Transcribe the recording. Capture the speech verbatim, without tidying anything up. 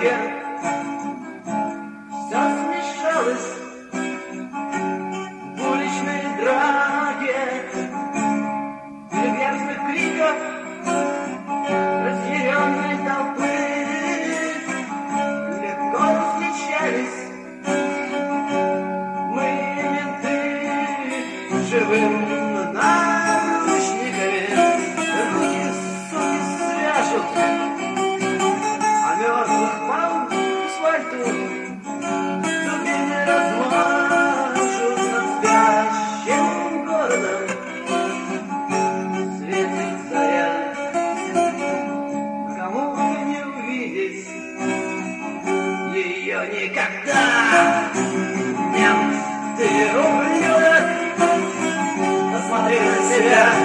вечер все смешалось в уличной драке, яростных криков разъяренной толпы. Легко встречались мы, менты, живым наручниками. Руки, суки, свяжут, а мертвых по асфальту зубами размажут над спящим городом. Светит заря, кому не увидеть ее никогда. Нет, ты, ублюдок, посмотри на себя.